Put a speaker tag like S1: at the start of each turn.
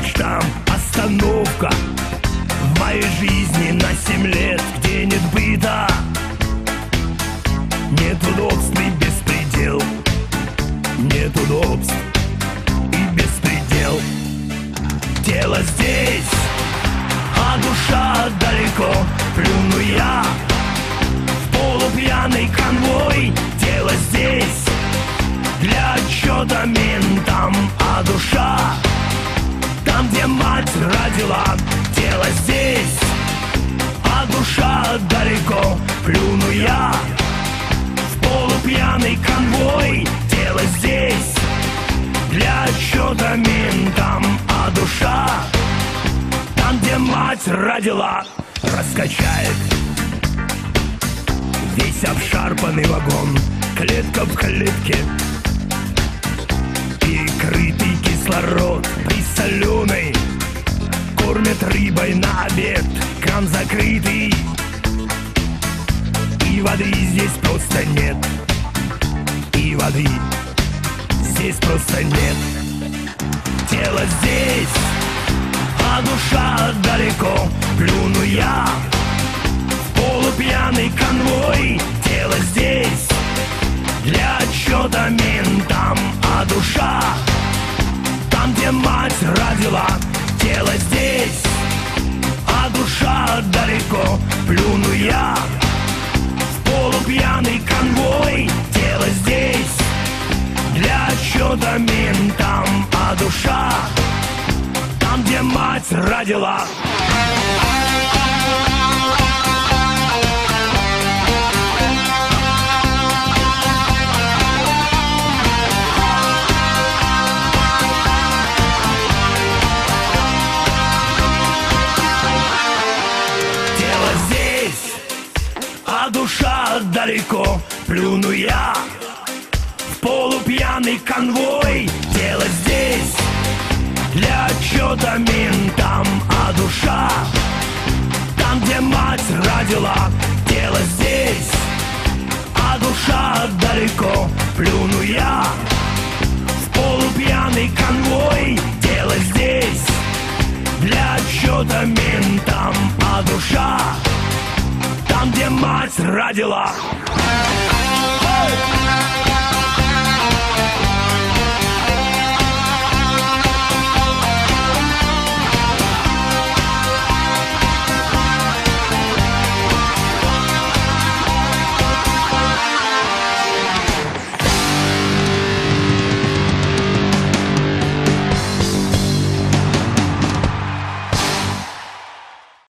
S1: мечтам остановка в моей жизни на 7 лет, где нет быта, нет удобств и беспредел, нет удобств и беспредел. Тело здесь, а душа далеко. Плюну я в полупьяный конвой. Тело здесь для отчета ментам, а душа там, где мать родила. Тело здесь, а душа далеко. Плюну я в полупьяный конвой. Тело здесь для отчета ментам, а душа там, где мать родила. Раскачает весь обшарпанный вагон, клетка в клетке, и крытый кислород присоленый. Кормят рыбой на обед, кран закрытый, и воды здесь просто нет, и воды здесь просто нет. Тело здесь, а душа далеко. Плюну я в полупьяный конвой. Тело здесь для отчета ментам, а душа там, где мать родила. Тело здесь, а душа далеко. Плюну я в полупьяный конвой. Тело здесь для отчета ментам, а душа там, где мать родила. Тело здесь, а душа далеко. Плюну я в полупьяный конвой. Тело здесь для отчета ментам, а душа там, где мать родила. Тело здесь, а душа далеко. Плюну я в полупьяный конвой. Тело здесь для отчета ментам, а душа там, где мать родила.